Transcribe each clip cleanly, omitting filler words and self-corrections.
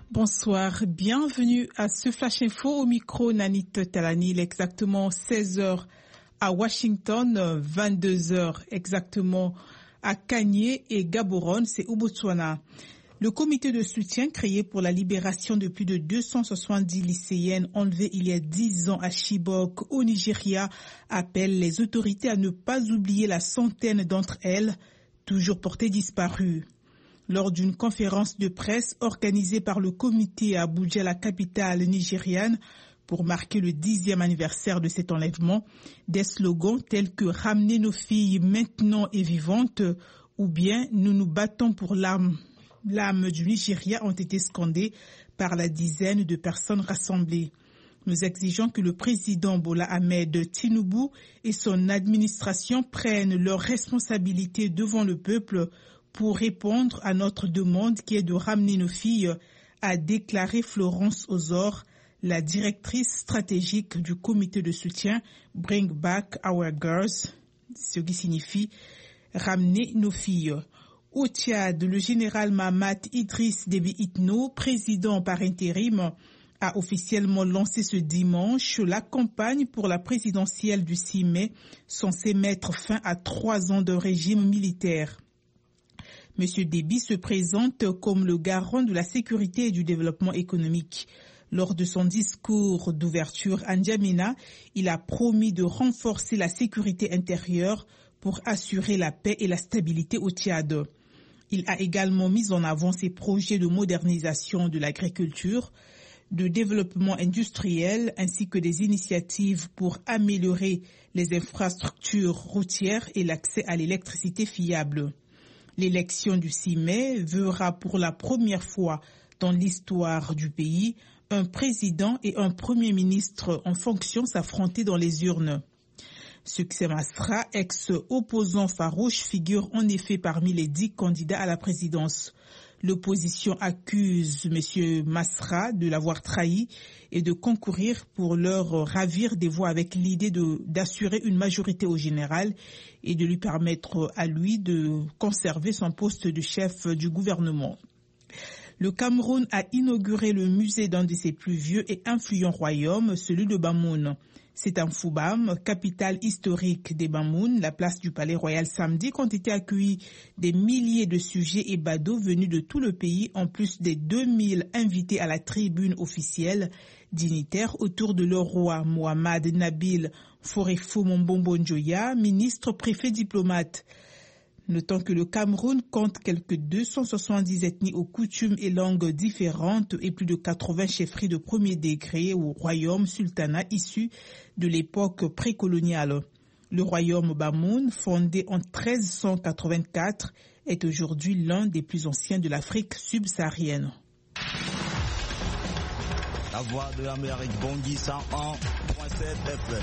Bonsoir, bienvenue à ce Flash Info au micro Nanit Talani. Il est exactement 16h à Washington, 22h exactement à Kanye et Gaborone, c'est au Botswana. Le comité de soutien créé pour la libération de plus de 270 lycéennes enlevées il y a 10 ans à Chibok, au Nigeria, appelle les autorités à ne pas oublier la centaine d'entre elles, toujours portées disparues. Lors d'une conférence de presse organisée par le comité à Abuja, la capitale nigériane, pour marquer le 10e anniversaire de cet enlèvement, des slogans tels que « Ramener nos filles maintenant et vivantes » ou bien « Nous nous battons pour l'âme du Nigeria » ont été scandés par la dizaine de personnes rassemblées. Nous exigeons que le président Bola Ahmed Tinubu et son administration prennent leurs responsabilités devant le peuple pour répondre à notre demande qui est de ramener nos filles, a déclaré Florence Ozor, la directrice stratégique du comité de soutien Bring Back Our Girls, ce qui signifie ramener nos filles. Au Tchad, le général Mahamat Idriss Déby Itno, président par intérim, a officiellement lancé ce dimanche la campagne pour la présidentielle du 6 mai, censée mettre fin à 3 ans de régime militaire. M. Déby se présente comme le garant de la sécurité et du développement économique. Lors de son discours d'ouverture à N'Djamena, il a promis de renforcer la sécurité intérieure pour assurer la paix et la stabilité au Tchad. Il a également mis en avant ses projets de modernisation de l'agriculture, de développement industriel ainsi que des initiatives pour améliorer les infrastructures routières et l'accès à l'électricité fiable. L'élection du 6 mai verra pour la première fois dans l'histoire du pays un président et un premier ministre en fonction s'affronter dans les urnes. Succès Masra, ex-opposant farouche, figure en effet parmi les 10 candidats à la présidence. L'opposition accuse M. Masra de l'avoir trahi et de concourir pour leur ravir des voix avec l'idée d'assurer une majorité au général et de lui permettre à lui de conserver son poste de chef du gouvernement. Le Cameroun a inauguré le musée d'un de ses plus vieux et influents royaumes, celui de Bamoun. C'est en Foubam, capitale historique des Bamoun, la place du Palais Royal samedi, qu'ont été accueillis des milliers de sujets et badauds venus de tout le pays, en plus des 2000 invités à la tribune officielle, dignitaires autour de leur roi Mohamed Nabil Forefo Mombombo Njoya, ministre, préfet, diplomate. Notons que le Cameroun compte quelques 270 ethnies aux coutumes et langues différentes et plus de 80 chefferies de premier degré ou royaumes sultanats issus de l'époque précoloniale. Le royaume Bamoun, fondé en 1384, est aujourd'hui l'un des plus anciens de l'Afrique subsaharienne. La voix de l'Amérique bondit 101.7 FM.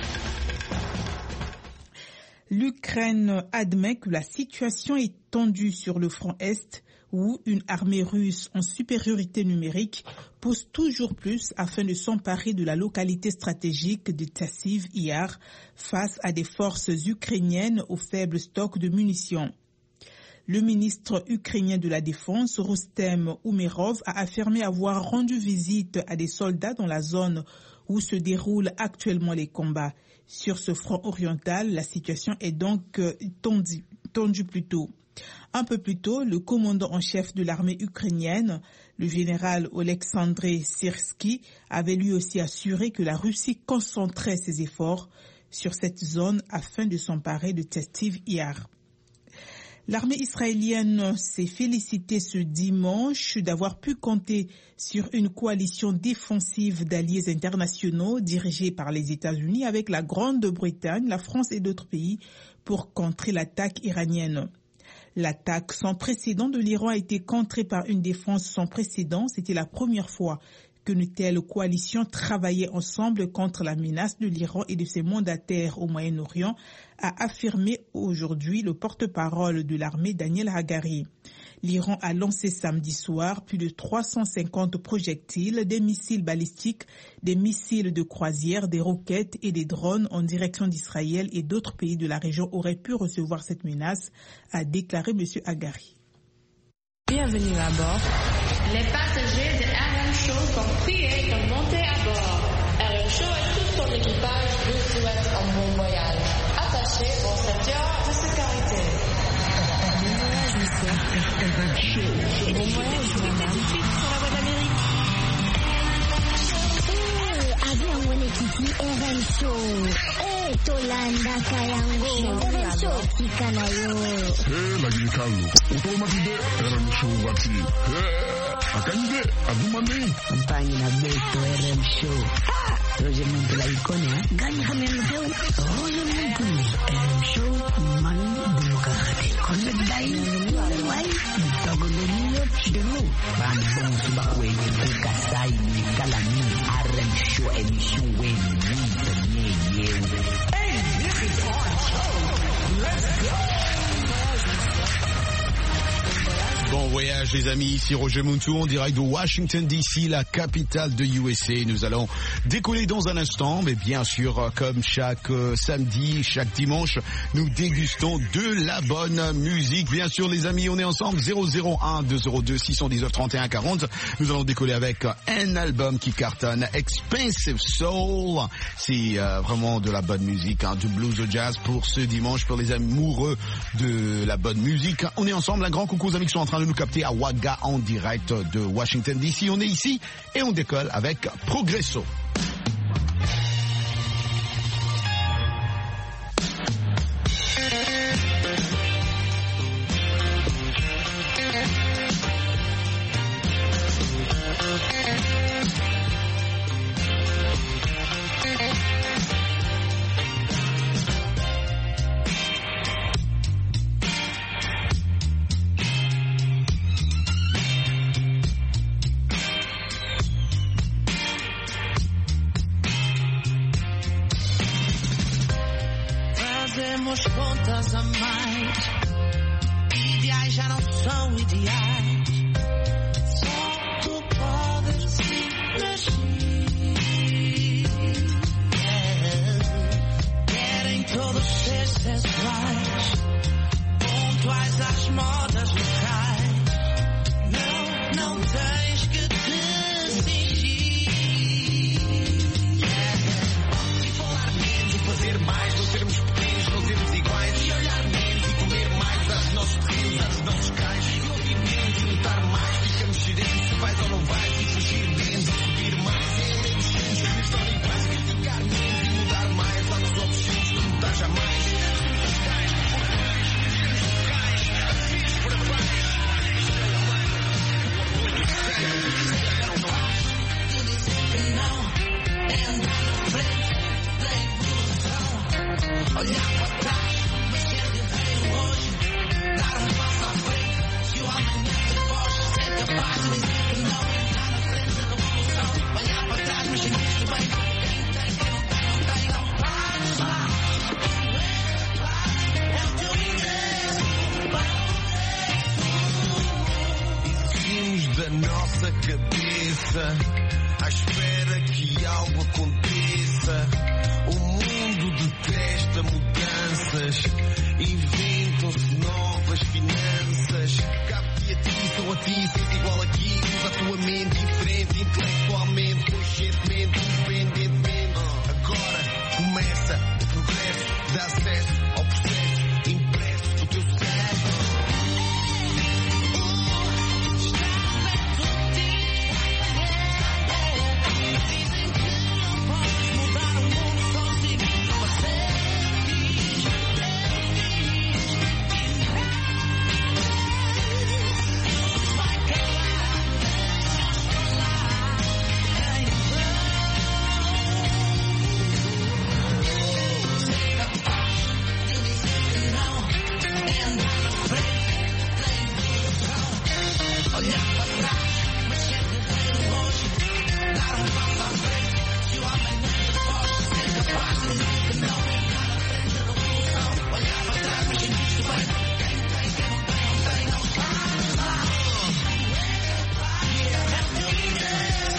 L'Ukraine admet que la situation est tendue sur le front Est, où une armée russe en supériorité numérique pousse toujours plus afin de s'emparer de la localité stratégique de Tsassiv Yar face à des forces ukrainiennes aux faibles stocks de munitions. Le ministre ukrainien de la Défense, Rustem Umerov, a affirmé avoir rendu visite à des soldats dans la zone où se déroulent actuellement les combats. Sur ce front oriental, la situation est donc tendue plutôt. Un peu plus tôt, le commandant en chef de l'armée ukrainienne, le général Oleksandr Syrsky, avait lui aussi assuré que la Russie concentrait ses efforts sur cette zone afin de s'emparer de Tsassiv Yar. L'armée israélienne s'est félicitée ce dimanche d'avoir pu compter sur une coalition défensive d'alliés internationaux dirigée par les États-Unis avec la Grande-Bretagne, la France et d'autres pays pour contrer l'attaque iranienne. L'attaque sans précédent de l'Iran a été contrée par une défense sans précédent. C'était la première fois qu'une telle coalition travaillait ensemble contre la menace de l'Iran et de ses mandataires au Moyen-Orient, a affirmé aujourd'hui le porte-parole de l'armée Daniel Hagari. L'Iran a lancé samedi soir plus de 350 projectiles, des missiles balistiques, des missiles de croisière, des roquettes et des drones en direction d'Israël et d'autres pays de la région auraient pu recevoir cette menace, a déclaré M. Hagari. Bienvenue à bord. Les passagers de RM Show sont priés de monter à bord. RM Show et tout son équipage vous souhaitent un bon voyage. Attachez vos ceintures de sécurité. Bon voyage, monsieur. Bon voyage, madame. Tout de suite sur la voie d'Amérique. Avion mwenyekiti RM Show. Tolanda kayango. RM Show kikanayo. Lagi kalu. Utomatide RM Show wati. Akanje adumane. Campagne na beto RM Show. Roger Muntu la icône, hein? Gagne Hamel Show. Roger Muntu. RM Show. Man Demokrati. Konde Dai. Wai. Togo de New Chidero. Ban bon subakwe. Kasai. Kalani. RM Show. Émission Wayne. Hey, this is our show. Let's go. Bon voyage les amis, ici Roger Muntu en direct de Washington DC, la capitale de USA. Nous allons décoller dans un instant, mais bien sûr comme chaque samedi, chaque dimanche, nous dégustons de la bonne musique. Bien sûr les amis, on est ensemble 001 202 619 31 40. Nous allons décoller avec un album qui cartonne, Expensive Soul. C'est vraiment de la bonne musique, hein, du blues au jazz pour ce dimanche, pour les amoureux de la bonne musique. On est ensemble, un grand coucou aux amis qui sont en train de nous capter à Ouaga en direct de Washington DC. On est ici et on décolle avec Progresso. Fazemos contas a mais. Ideais já não são ideais. Só tu podes se mexer. Querem todos ser sensuais, pontuais às modas locais. Não tens que te fingir. E falar menos e fazer mais, não sermos pequenos, não sermos iguais. E olhar menos e comer mais aos nossos rios, aos nossos cais. E ouvir menos e lutar mais, ficamos sedentos, se vais ou não vais. E fugir menos e subir mais. É menos simples, que estão iguais. Criticar menos e mudar mais, lá nos outros filhos, não mudar jamais. Olhar para trás, mas sempre veio hoje. Dar passo à frente, se o amanhã te foge, ser capaz de dizer que não. Entrar na frente da revolução. Olhar para trás, mas sentir-se bem. Quem tem, quem não tem, não tem, não faz lá. É o teu interesse. Exigimos da nossa cabeça, à espera que algo aconteça. O mundo detesta mudanças, inventam-se novas finanças. Cabe-te a ti, só a ti, sente igual aqui. Usa a tua mente diferente, intelectualmente, conscientemente, independentemente. Agora começa o progresso, dá acesso ao processo impresso do teu cérebro. Dizem que não podes mudar o mundo sozinho. Você diz, eu diz, vai calar, deixa falar, em vão. Ser capaz de dizer que não, é andar na frente, tem evolução. Olhar para trás, mas sempre veio hoje. Dar passo à frente, se o amanhã te foge. Ser capaz de dizer que não, entrar na frente da revolução. Olhar para trás, mas sentir-se bem. Quem tem, quem não tem, não tem, não faz lá. É o teu interesse.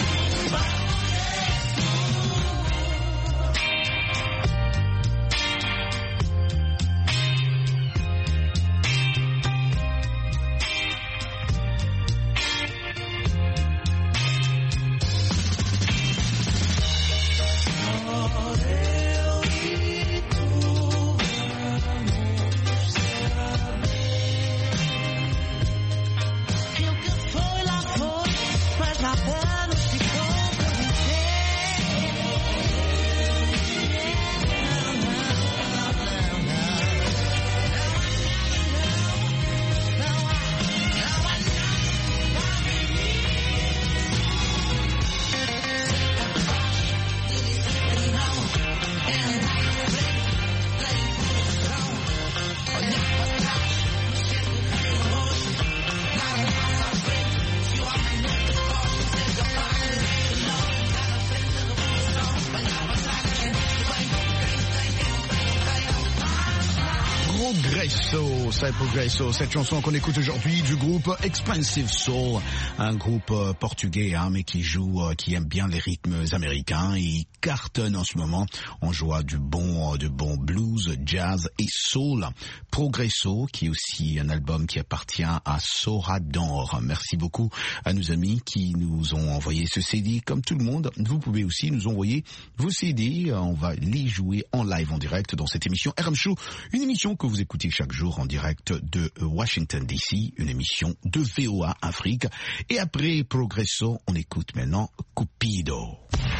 Progresso, cette chanson qu'on écoute aujourd'hui du groupe Expensive Soul, un groupe portugais mais qui aime bien les rythmes américains. Il cartonne en ce moment. On joue du bon blues, jazz et soul. Progresso, qui est aussi un album qui appartient à Sorador. Merci beaucoup à nos amis qui nous ont envoyé ce CD. Comme tout le monde, vous pouvez aussi nous envoyer vos CD. On va les jouer en live, en direct dans cette émission RM Show, une émission que vous écoutez chaque jour en direct de Washington DC, une émission de VOA Afrique. Et après Progresso, on écoute maintenant Cupido.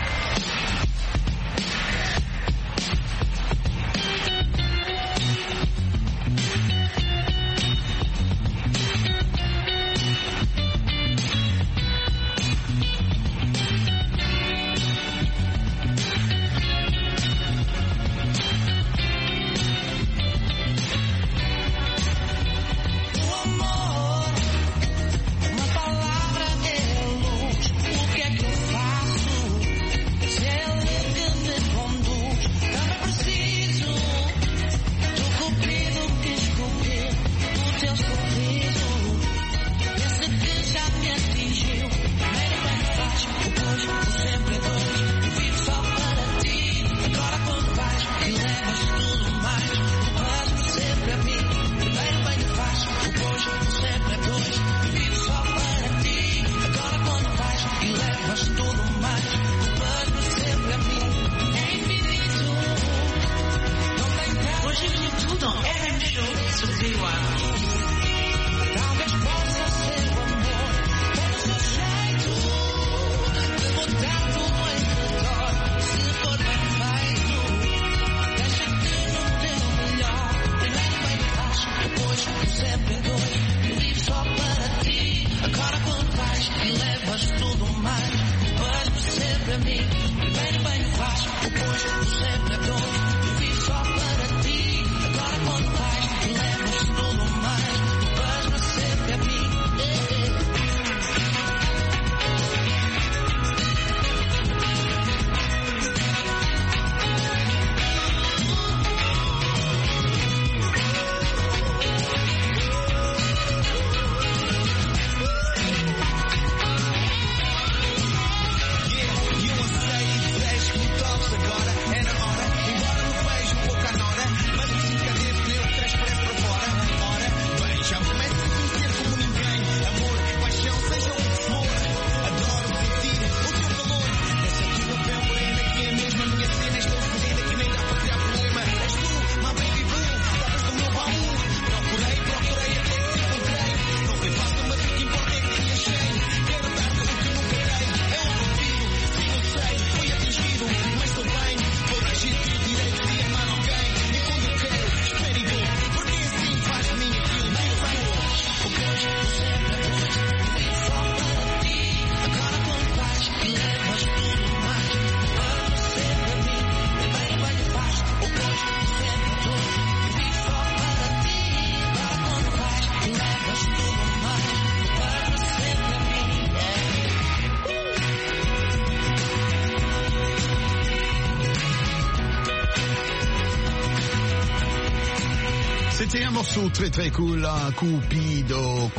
C'était un morceau très très cool, hein, Cupido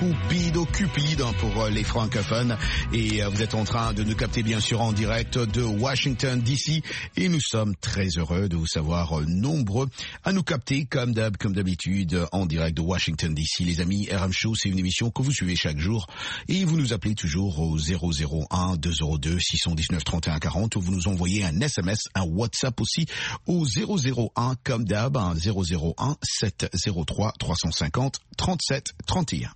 pour les francophones. Et vous êtes en train de nous capter bien sûr en direct de Washington DC. Et nous sommes très heureux de vous savoir nombreux à nous capter comme d'habitude en direct de Washington DC. Les amis, RM Show, c'est une émission que vous suivez chaque jour. Et vous nous appelez toujours au 001 202 619 31 40 ou vous nous envoyez un SMS, un WhatsApp aussi au 001 comme d'hab, 001 703 350 37 31.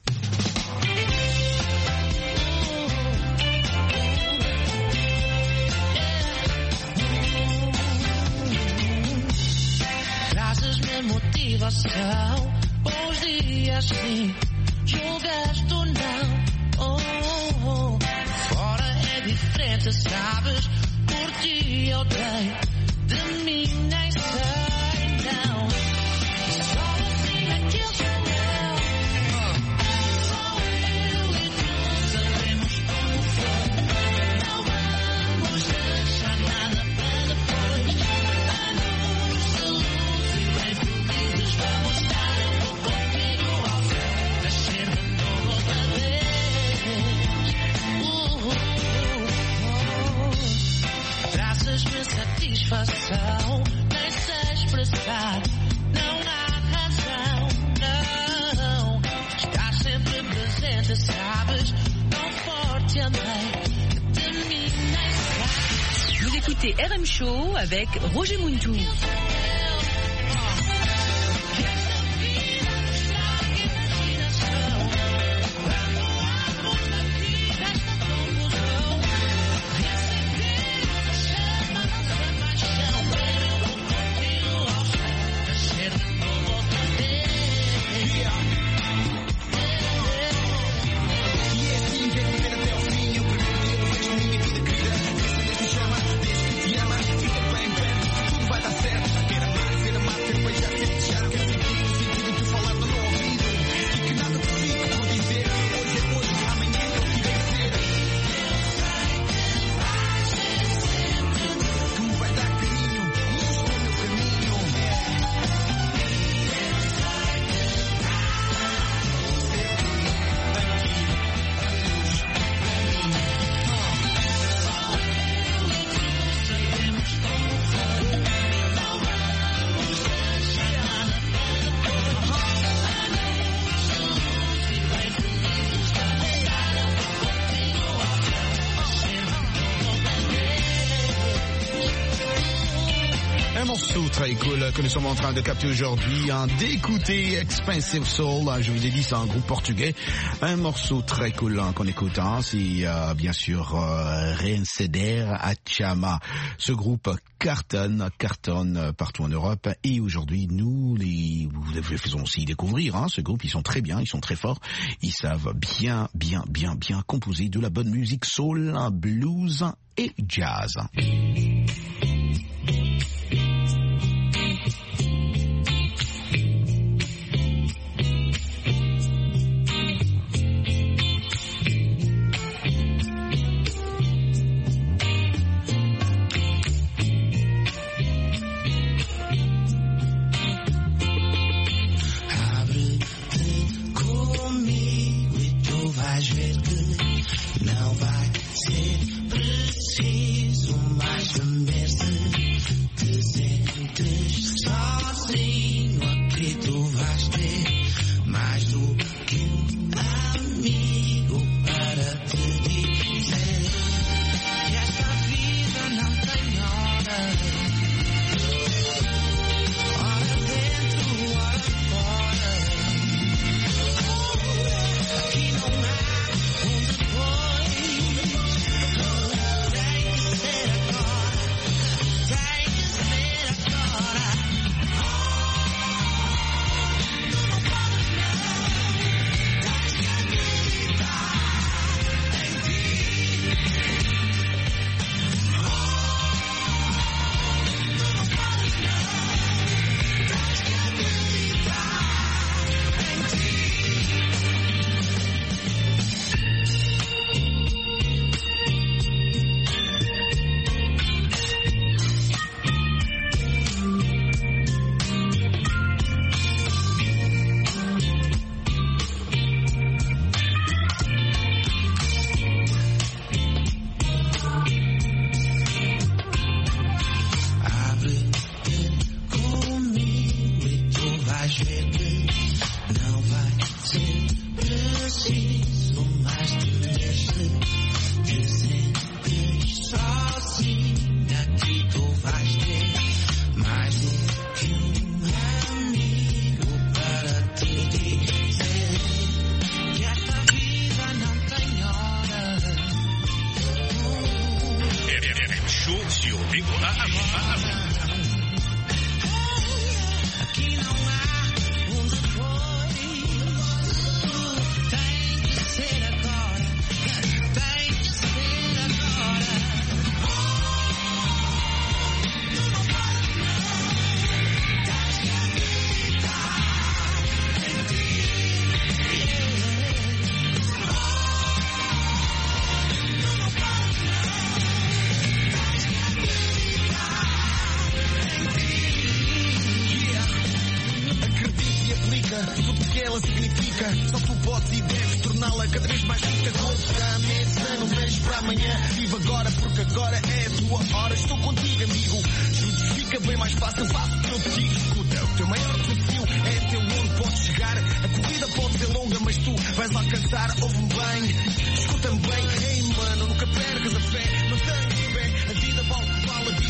Trazes-me motivação, bons dias sim, julgas-te ou não. Fora é diferente, sabes, por ti eu dei, de mim nem sei, não. Só assim é que eu não. Só eu e tu sabemos como foi. Não vamos deixar nada para depois. Anos de luz e bem felizes vamos estar um pouco écoutez RM Show avec Roger Muntou. Très cool que nous sommes en train de capter aujourd'hui, d'écouter Expensive Soul. Je vous ai dit, c'est un groupe portugais. Un morceau très cool qu'on écoute, c'est bien sûr Reinceder Achama. Ce groupe cartonne partout en Europe, et aujourd'hui nous les faisons aussi découvrir ce groupe. Ils sont très bien, ils sont très forts, ils savent bien composer de la bonne musique soul, blues et jazz. Escuta-me bem, ei mano, nunca percas a fé, não tenhas fé, a vida vale a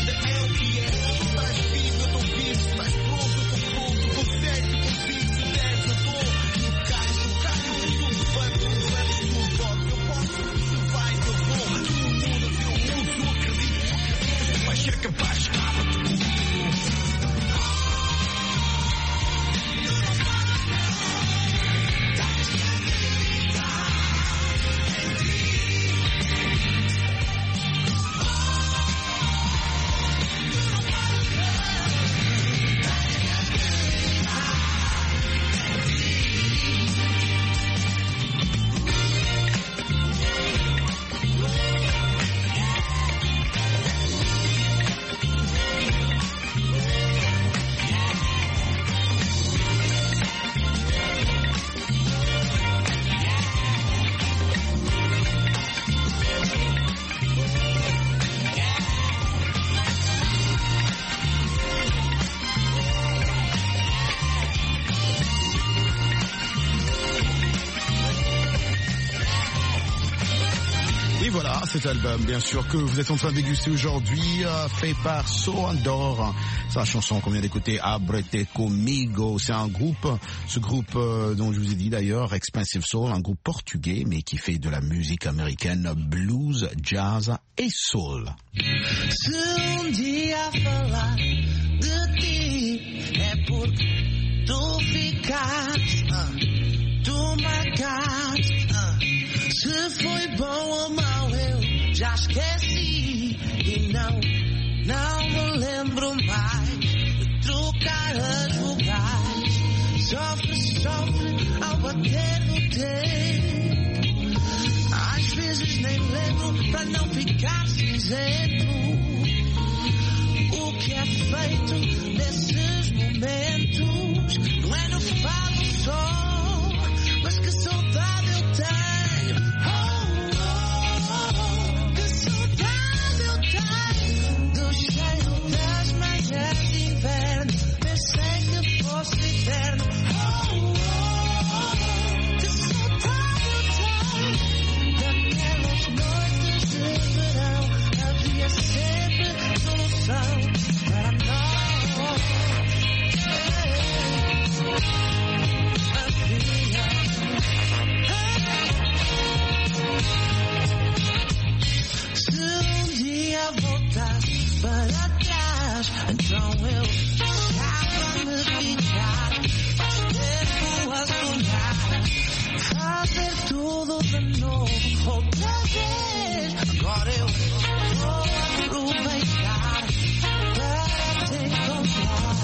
voilà, cet album, bien sûr, que vous êtes en train de déguster aujourd'hui, fait par So Andor. C'est la chanson qu'on vient d'écouter, Abrete Comigo. C'est un groupe, ce groupe dont je vous ai dit d'ailleurs, Expensive Soul, un groupe portugais, mais qui fait de la musique américaine, blues, jazz et soul. Se dia falar de ti é porque tu ficaste, tu marcaste. Se foi bom ou mau eu já esqueci e não me lembro mais de trocar as vogais. Sofre ao bater no tempo. Às vezes nem lembro para não ficar cinzento. O que é feito nesses momentos não é no fado só, mas que saudade eu tenho. Que saudade eu tenho do cheiro das manhãs de inverno. Pensei que fosse eterno. Que saudade eu tenho daquelas noites de verão. Havia sempre solução para nós. Se um dia voltasse para trás, então eu estava a me ficar mais tempo a sonhar, fazer tudo de novo outra vez. Agora eu vou aproveitar para te encontrar.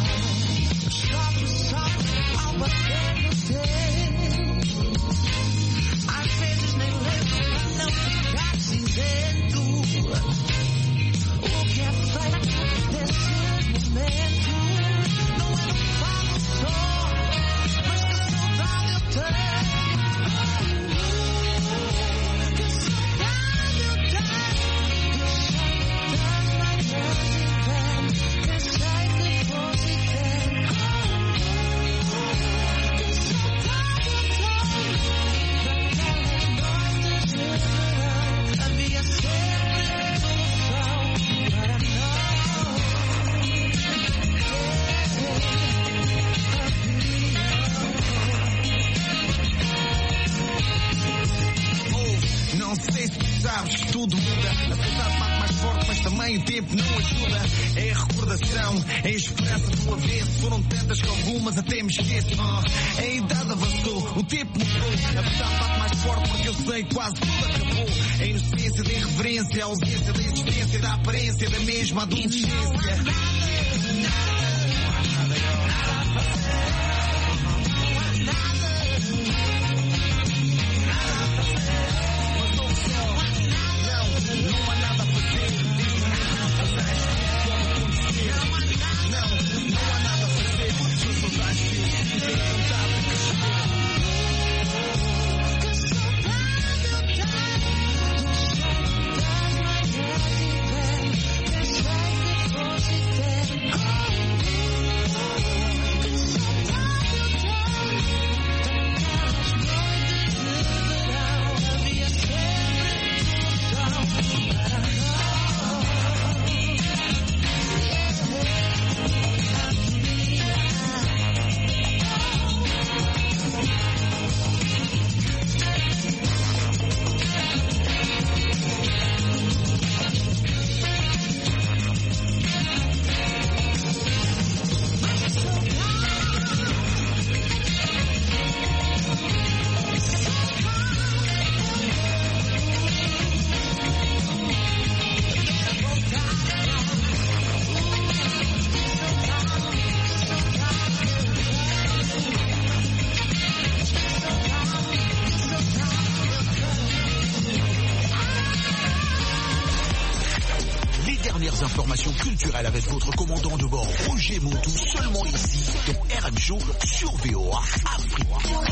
Sofre ao bater no tempo. Às vezes nem lembro para não ficar cinzento. O que é feito nesses momentos não é um fado só, mas que saudade eu tenho. Que saudade eu tenho do cheiro das manhãs de inverno. Pensei que fosse eterno. Que saudade eu tenho daquelas noites de verão. Havia sempre solução para nós. Não sei se tu sabes, tudo muda. A saudade bate mais forte, mas também o tempo não ajuda. É a recordação, é a esperança do avesso. Foram tantas que algumas até me esqueço. A idade avançou, o tempo mudou. A verdade bate mais forte porque eu sei que quase tudo acabou. A inocência da irreverência, a ausência da existência, da aparência da mesma adolescência. Informations culturelles avec votre commandant de bord Roger Montou, seulement ici dans RM Show sur VOA Afrique.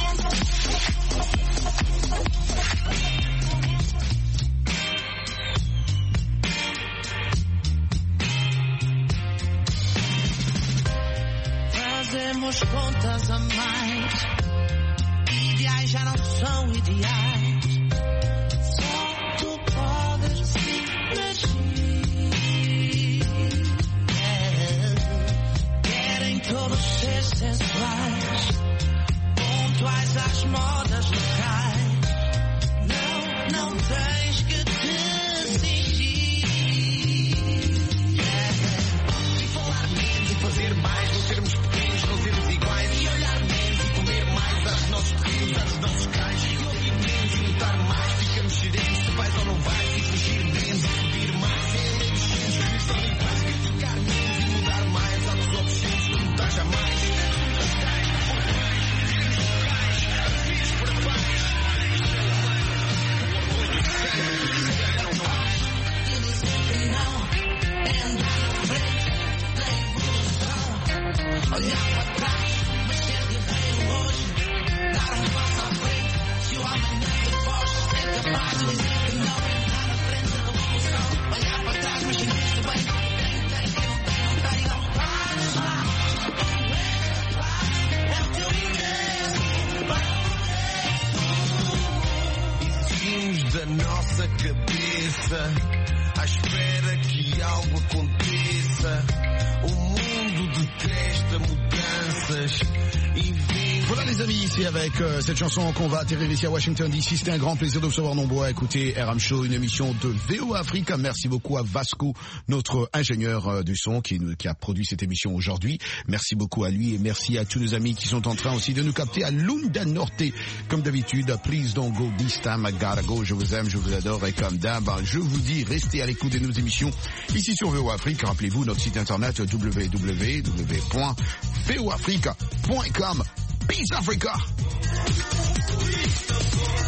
Fazemos contas a mais, ideais já não são ideais. Só tu podes às modas locais. Não tens que desistir. E falar menos e fazer mais, não sermos pequenos, não sermos iguais. E olhar menos e comer mais aos nossos pequenos, aos nossos cães. E ouvir menos e lutar mais, ficamos sedentos, se vais ou não vais. E fugir menos e subir mais, sem adolescentes, viver em paz. Ficar menos e mudar mais, aos obscenos, que lutar jamais. Olhar para trás, mas ser guerreiro hoje. Dar passo à frente, se o amanhã te foge. Ser capaz de dizer que não, entrar na frente da revolução. Olhar para trás, mas sentir-te bem. Tem, quem não tem, não tem, não faz lá. É o teu interesse. Exigimos da nossa cabeça, à espera que algo aconteça. O mundo detesta mudanças e vem. Voilà les amis, ici avec cette chanson qu'on va atterrir ici à Washington DC. C'était un grand plaisir de vous recevoir nombreux à écouter RM Show, une émission de VOA Africa. Merci beaucoup à Vasco, notre ingénieur du son qui a produit cette émission aujourd'hui. Merci beaucoup à lui et merci à tous nos amis qui sont en train aussi de nous capter à Lunda Norte. Comme d'habitude, please don't go this time, I gotta go. Je vous aime, je vous adore et comme d'hab, je vous dis, restez à l'écoute de nos émissions ici sur VOA Afrique. Rappelez-vous notre site internet www.voafrica.com. Peace Africa!